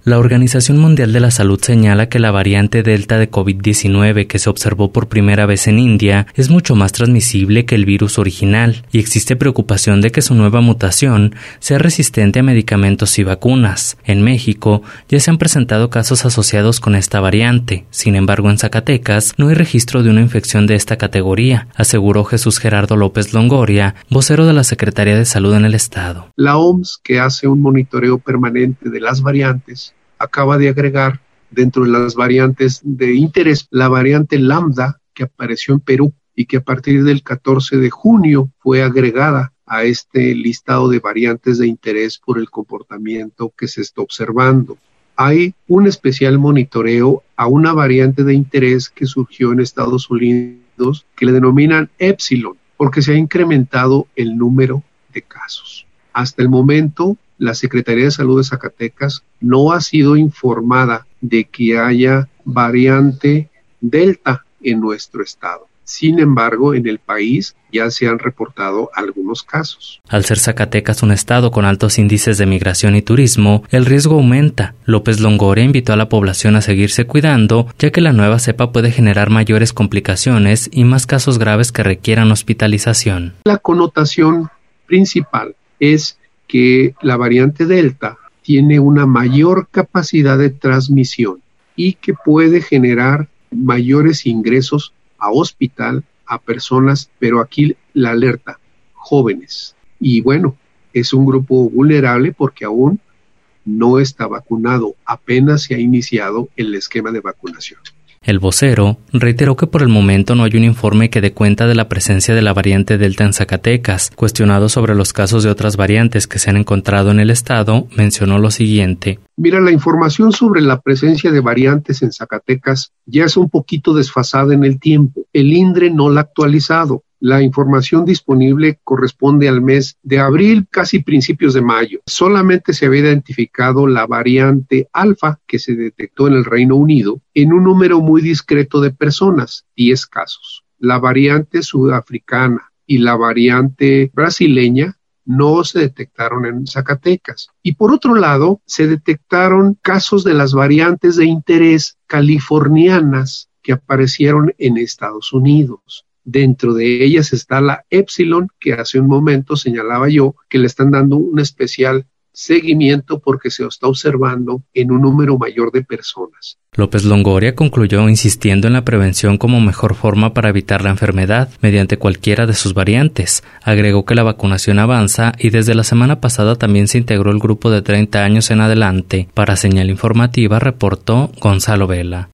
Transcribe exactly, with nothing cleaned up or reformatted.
La Organización Mundial de la Salud señala que la variante Delta de COVID diecinueve que se observó por primera vez en India es mucho más transmisible que el virus original y existe preocupación de que su nueva mutación sea resistente a medicamentos y vacunas. En México ya se han presentado casos asociados con esta variante. Sin embargo, en Zacatecas no hay registro de una infección de esta categoría, aseguró Jesús Gerardo López Longoria, vocero de la Secretaría de Salud en el estado. La O M S, que hace un monitoreo permanente de las variantes, acaba de agregar dentro de las variantes de interés la variante Lambda que apareció en Perú y que a partir del catorce de junio fue agregada a este listado de variantes de interés por el comportamiento que se está observando. Hay un especial monitoreo a una variante de interés que surgió en Estados Unidos que le denominan Epsilon porque se ha incrementado el número de casos. Hasta el momento, la Secretaría de Salud de Zacatecas no ha sido informada de que haya variante Delta en nuestro estado. Sin embargo, en el país ya se han reportado algunos casos. Al ser Zacatecas un estado con altos índices de migración y turismo, el riesgo aumenta. López Longoria invitó a la población a seguirse cuidando, ya que la nueva cepa puede generar mayores complicaciones y más casos graves que requieran hospitalización. La connotación principal es que la variante Delta tiene una mayor capacidad de transmisión y que puede generar mayores ingresos a hospital a personas, pero aquí la alerta, jóvenes. Y bueno, es un grupo vulnerable porque aún no está vacunado, apenas se ha iniciado el esquema de vacunación. El vocero reiteró que por el momento no hay un informe que dé cuenta de la presencia de la variante Delta en Zacatecas. Cuestionado sobre los casos de otras variantes que se han encontrado en el estado, mencionó lo siguiente. Mira, la información sobre la presencia de variantes en Zacatecas ya es un poquito desfasada en el tiempo. El INDRE no la ha actualizado. La información disponible corresponde al mes de abril, casi principios de mayo. Solamente se había identificado la variante alfa que se detectó en el Reino Unido en un número muy discreto de personas, diez casos. La variante sudafricana y la variante brasileña no se detectaron en Zacatecas. Y por otro lado, se detectaron casos de las variantes de interés californianas que aparecieron en Estados Unidos. Dentro de ellas está la Epsilon, que hace un momento señalaba yo que le están dando un especial seguimiento porque se está observando en un número mayor de personas. López Longoria concluyó insistiendo en la prevención como mejor forma para evitar la enfermedad mediante cualquiera de sus variantes. Agregó que la vacunación avanza y desde la semana pasada también se integró el grupo de treinta años en adelante. Para Señal Informativa reportó Gonzalo Vela.